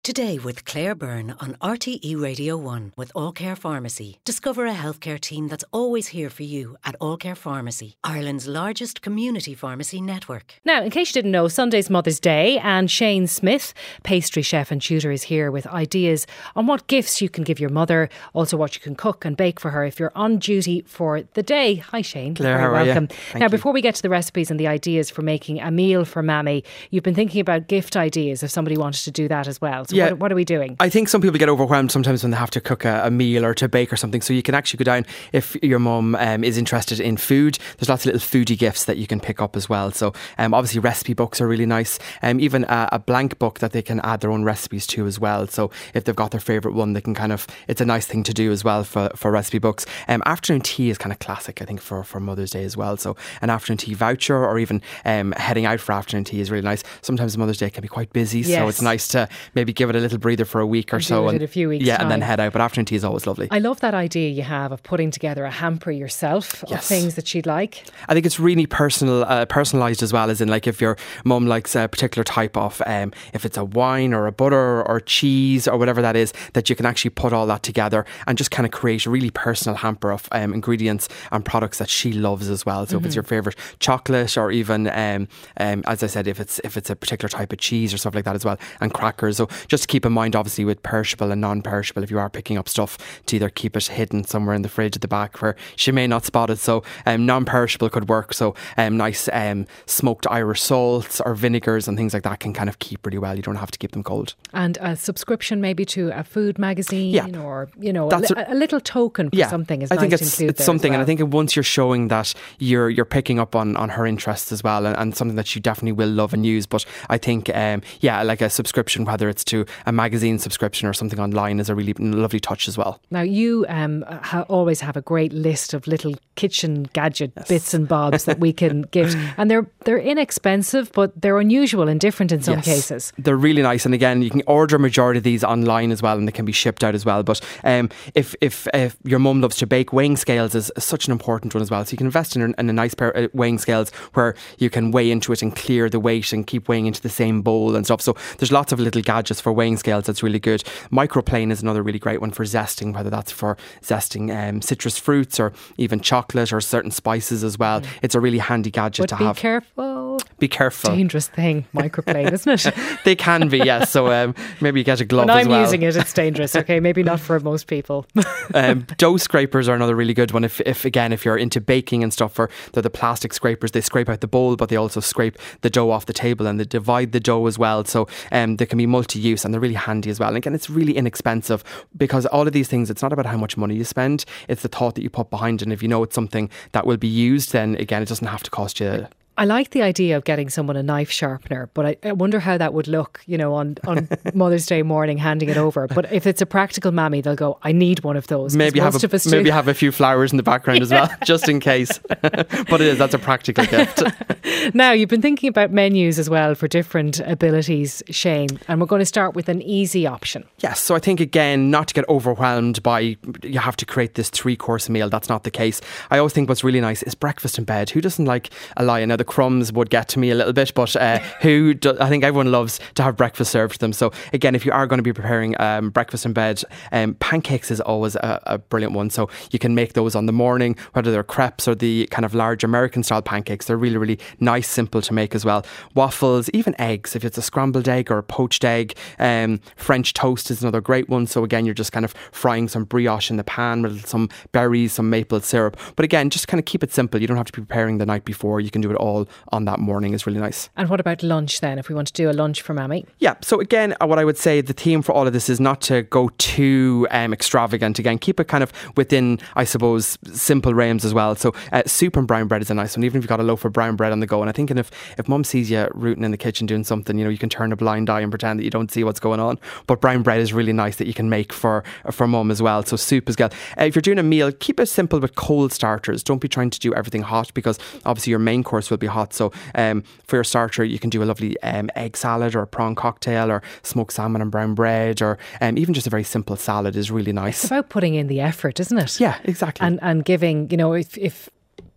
Today with Claire Byrne on RTE Radio 1 with All Care Pharmacy. Discover a healthcare team that's always here for you at All Care Pharmacy, Ireland's largest community pharmacy network. Now, in case you didn't know, Sunday's Mother's Day, and Shane Smith, pastry chef and tutor, is here with ideas on what gifts you can give your mother, also what you can cook and bake for her if you're on duty for the day. Hi Shane. Claire, very how welcome. are you? Now, before we get to the recipes and the ideas for making a meal for Mammy, you've been thinking about gift ideas if somebody wanted to do that as well. So what are we doing? I think some people get overwhelmed sometimes when they have to cook a meal or to bake or something. So you can actually go down, if your mum is interested in food, there's lots of little foodie gifts that you can pick up as well. So obviously recipe books are really nice. Even a blank book that they can add their own recipes to as well. So if they've got their favourite one, they can it's a nice thing to do as well for recipe books. Afternoon tea is kind of classic, I think, for Mother's Day as well. So an afternoon tea voucher, or even heading out for afternoon tea is really nice. Sometimes Mother's Day can be quite busy, yes. So it's nice to maybe give it a little breather for a week or so, and a few weeks time. And then head out. But afternoon tea is always lovely. I love that idea you have of putting together a hamper yourself of things that she'd like. I think it's really personalised as well, as in, like, if your mum likes a particular type of if it's a wine or a butter or cheese or whatever that is, that you can actually put all that together and just kind of create a really personal hamper of ingredients and products that she loves as well. So if it's your favourite chocolate, or even as I said, if it's a particular type of cheese or stuff like that as well, and crackers. So just to keep in mind, obviously, with perishable and non-perishable, if you are picking up stuff, to either keep it hidden somewhere in the fridge at the back where she may not spot it. So non-perishable could work. So nice smoked Irish salts or vinegars and things like that can kind of keep really well. You don't have to keep them cold. And a subscription maybe to a food magazine, or a little token for something is nice to include. I think it's something, and I think once you're showing that you're picking up on her interests as well, and something that she definitely will love and use. But I think like a subscription, whether it's to a magazine subscription or something online, is a really lovely touch as well. Now, you always have a great list of little kitchen gadget bits and bobs that we can gift, and they're inexpensive, but they're unusual and different in some cases. They're really nice, and again, you can order a majority of these online as well, and they can be shipped out as well. But if your mum loves to bake, weighing scales is such an important one as well. So you can invest in a nice pair of weighing scales where you can weigh into it and clear the weight and keep weighing into the same bowl and stuff. So there's lots of little gadgets for weighing scales that's really good. Microplane is another really great one for zesting, whether that's for zesting citrus fruits or even chocolate or certain spices as well. It's a really handy gadget to have. Be careful. Dangerous thing, microplane, isn't it? They can be, yes. So maybe you get a glove as well. When I'm using it, it's dangerous. Okay, maybe not for most people. Dough scrapers are another really good one. If you're into baking and stuff, they're the plastic scrapers. They scrape out the bowl, but they also scrape the dough off the table, and they divide the dough as well. So they can be multi-use, and they're really handy as well. And again, it's really inexpensive, because all of these things, it's not about how much money you spend, it's the thought that you put behind it. And if you know it's something that will be used, then again, it doesn't have to cost you. I like the idea of getting someone a knife sharpener, but I wonder how that would look, on Mother's Day morning, handing it over. But if it's a practical mammy, they'll go, I need one of those. Maybe have a few flowers in the background as well, just in case. But that's a practical gift. Now, you've been thinking about menus as well for different abilities, Shane, and we're going to start with an easy option. Yes, so I think, again, not to get overwhelmed by you have to create this 3-course meal. That's not the case. I always think what's really nice is breakfast in bed. Who doesn't like a lion? Now, the crumbs would get to me a little bit, but I think everyone loves to have breakfast served to them. So again, if you are going to be preparing breakfast in bed, pancakes is always a brilliant one. So you can make those on the morning, whether they're crepes or the kind of large American style pancakes. They're really, really nice, simple to make as well. Waffles, even eggs, if it's a scrambled egg or a poached egg. French toast is another great one. So again, you're just kind of frying some brioche in the pan with some berries, some maple syrup. But again, just kind of keep it simple. You don't have to be preparing the night before. You can do it all on that morning. Is really nice. And what about lunch then, if we want to do a lunch for Mammy? Yeah, so again, what I would say, the theme for all of this is not to go too extravagant. Again, keep it kind of within, I suppose, simple realms as well. So soup and brown bread is a nice one, even if you've got a loaf of brown bread on the go. And I think if mum sees you rooting in the kitchen doing something, you can turn a blind eye and pretend that you don't see what's going on. But brown bread is really nice that you can make for mum as well. So soup as well. If you're doing a meal, keep it simple with cold starters. Don't be trying to do everything hot, because obviously your main course will be hot. So for your starter, you can do a lovely egg salad or a prawn cocktail or smoked salmon and brown bread, or even just a very simple salad is really nice. It's about putting in the effort, isn't it? Yeah, exactly. And giving, if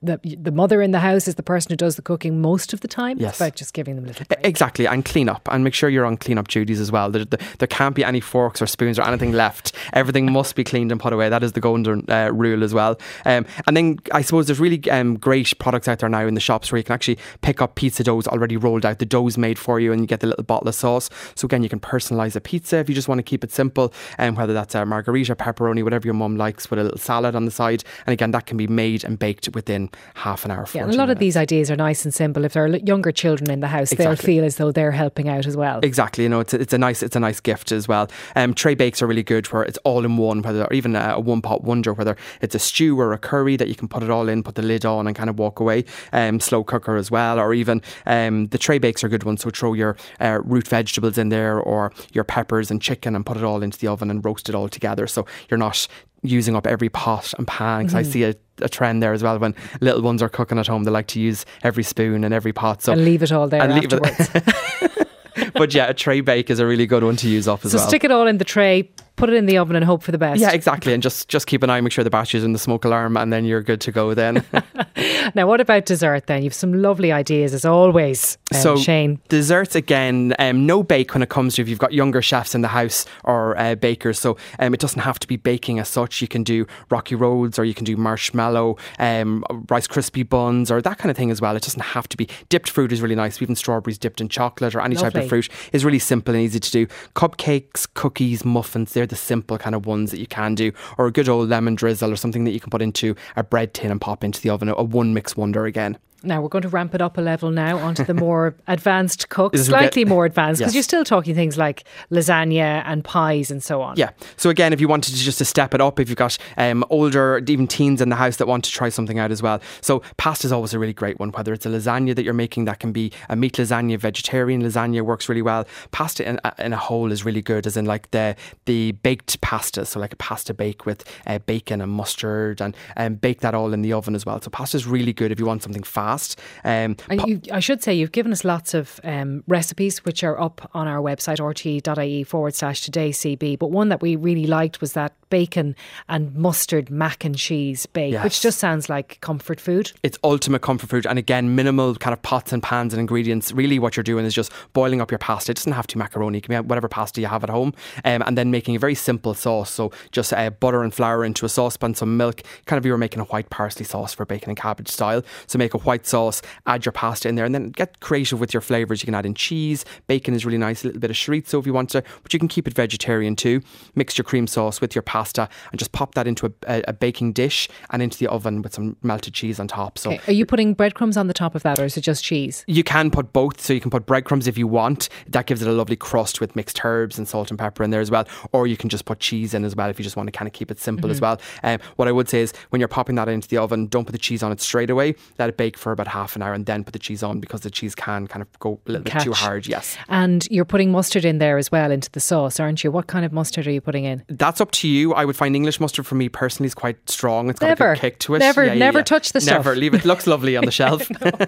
the mother in the house is the person who does the cooking most of the time. Yes. It's about just giving them a little break. Exactly, and clean up, and make sure you're on clean up duties as well. There can't be any forks or spoons or anything left. Everything must be cleaned and put away. That is the golden rule as well. And then I suppose there's really great products out there now in the shops where you can actually pick up pizza doughs already rolled out. The dough's made for you, and you get the little bottle of sauce. So again, you can personalise a pizza if you just want to keep it simple, whether that's a margarita, pepperoni, whatever your mum likes, with a little salad on the side. And again, that can be made and baked within half an hour. Yeah, and a lot of these ideas are nice and simple. If there are younger children in the house, they'll feel as though they're helping out as well. Exactly, it's a nice gift as well. Tray bakes are really good, where it's all in one, whether or even a one pot wonder, whether it's a stew or a curry that you can put it all in, put the lid on and kind of walk away. Slow cooker as well, or even the tray bakes are good ones. So throw your root vegetables in there, or your peppers and chicken, and put it all into the oven and roast it all together. So you're not using up every pot and pan, because I see a trend there as well. When little ones are cooking at home, they like to use every spoon and every pot. So and leave it all there afterwards. But yeah, a tray bake is a really good one to use up as well. So stick it all in the tray, put it in the oven and hope for the best. Yeah, exactly. And just keep an eye, make sure the battery's in the smoke alarm, and then you're good to go then. Now, what about dessert then? You've some lovely ideas as always, so Shane. Desserts again, no bake when it comes to if you've got younger chefs in the house or bakers. So it doesn't have to be baking as such. You can do rocky roads, or you can do marshmallow, Rice Krispie buns, or that kind of thing as well. It doesn't have to be. Dipped fruit is really nice. Even strawberries dipped in chocolate, or any type of fruit is really simple and easy to do. Cupcakes, cookies, muffins, they're the simple kind of ones that you can do, or a good old lemon drizzle, or something that you can put into a bread tin and pop into the oven. A one mix wonder again. Now we're going to ramp it up a level now onto the more advanced cooks, slightly more advanced, because you're still talking things like lasagna and pies and so on. Yeah. So again, if you wanted to step it up, if you've got older, even teens in the house that want to try something out as well. So pasta is always a really great one, whether it's a lasagna that you're making, that can be a meat lasagna, vegetarian lasagna works really well. Pasta in a whole is really good, as in like the baked pasta. So like a pasta bake with bacon and mustard, and bake that all in the oven as well. So pasta is really good if you want something fast. I should say you've given us lots of recipes which are up on our website rte.ie/todaycb, but one that we really liked was that bacon and mustard mac and cheese bake, which just sounds like comfort food. It's ultimate comfort food, and again, minimal kind of pots and pans and ingredients. Really what you're doing is just boiling up your pasta. It doesn't have to be macaroni, it can be whatever pasta you have at home, and then making a very simple sauce. So just butter and flour into a saucepan, some milk, kind of you were making a white parsley sauce for bacon and cabbage style. So make a white sauce, add your pasta in there, and then get creative with your flavours. You can add in cheese, bacon is really nice, a little bit of chorizo if you want to, but you can keep it vegetarian too. Mix your cream sauce with your pasta and just pop that into a baking dish and into the oven with some melted cheese on top. So are you putting breadcrumbs on the top of that, or is it just cheese? You can put both, so you can put breadcrumbs if you want. That gives it a lovely crust with mixed herbs and salt and pepper in there as well, or you can just put cheese in as well if you just want to kind of keep it simple as well. What I would say is when you're popping that into the oven, don't put the cheese on it straight away, let it bake for about half an hour and then put the cheese on, because the cheese can kind of go a little bit too hard. Yes. And you're putting mustard in there as well into the sauce, aren't you? What kind of mustard are you putting in? That's up to you. I would find English mustard for me personally is quite strong. It's got a good kick to it. Never touch the stuff. Never leave it. Looks lovely on the shelf.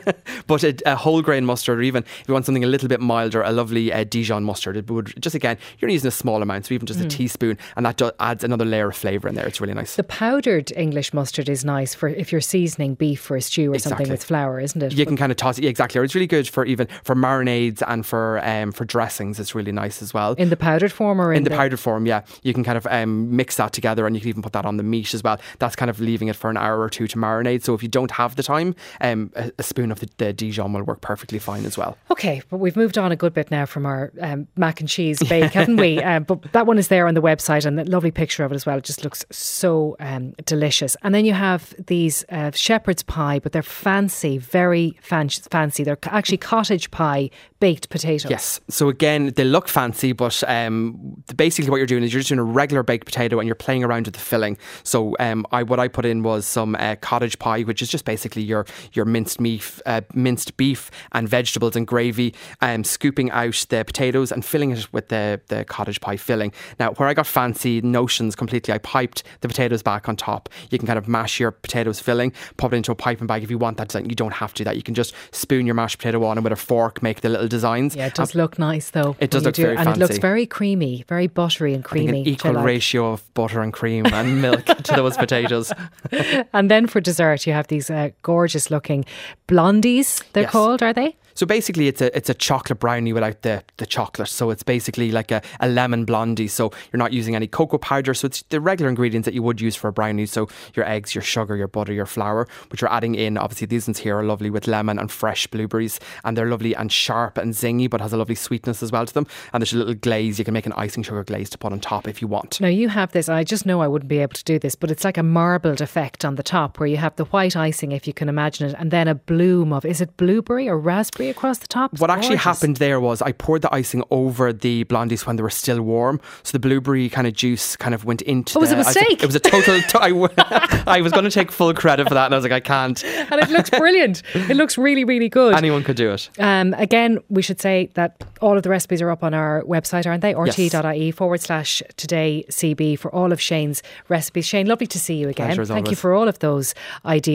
But a whole grain mustard, or even if you want something a little bit milder, a lovely Dijon mustard. It would just, again, you're using a small amount, so even just a teaspoon, and that adds another layer of flavour in there. It's really nice. The powdered English mustard is nice for if you're seasoning beef for a stew or something with flour, isn't it? You can kind of toss it. Yeah, exactly. Or it's really good for even for marinades and for dressings. It's really nice as well. In the powdered form, or in the powdered form, yeah. You can kind of mix that together, and you can even put that on the meat as well. That's kind of leaving it for an hour or two to marinate. So if you don't have the time, a spoon of the Dijon will work perfectly fine as well. Okay, but we've moved on a good bit now from our mac and cheese bake, haven't we? But that one is there on the website, and a lovely picture of it as well. It just looks so delicious. And then you have these shepherd's pie, but they're fancy, very fancy. They're actually cottage pie baked potatoes. Yes. So again, they look fancy, but basically what you're doing is you're just doing a regular baked potato and you're playing around with the filling. So what I put in was some cottage pie, which is just basically your minced beef and vegetables and gravy, scooping out the potatoes and filling it with the cottage pie filling. Now, where I got fancy notions completely, I piped the potatoes back on top. You can kind of mash your potatoes filling, pop it into a piping bag if you want that design. you don't have to do that. You can just spoon your mashed potato on and with a fork make the little designs. Yeah, it does look nice though. It does look very fancy. And it looks very creamy, very buttery and creamy. An equal ratio of butter and cream and milk to those potatoes. And then for dessert, you have these gorgeous looking blondies, they're called, are they? So basically it's a chocolate brownie without the chocolate. So it's basically like a lemon blondie. So you're not using any cocoa powder. So it's the regular ingredients that you would use for a brownie. So your eggs, your sugar, your butter, your flour, but you're adding in, obviously these ones here are lovely with lemon and fresh blueberries, and they're lovely and sharp and zingy, but has a lovely sweetness as well to them. And there's a little glaze. You can make an icing sugar glaze to put on top if you want. Now you have this, I just know I wouldn't be able to do this, but it's like a marbled effect on the top where you have the white icing, if you can imagine it, and then a bloom of, is it blueberry or raspberry across the top? What actually happened there was I poured the icing over the blondies when they were still warm. So the blueberry kind of juice kind of went into it was a mistake. It was a total... I was going to take full credit for that and I was like, I can't. And it looks brilliant. It looks really, really good. Anyone could do it. Again, we should say that all of the recipes are up on our website, aren't they? RTE.ie/today CB for all of Shane's recipes. Shane, lovely to see you again. Pleasure as always. Thank you for all of those ideas.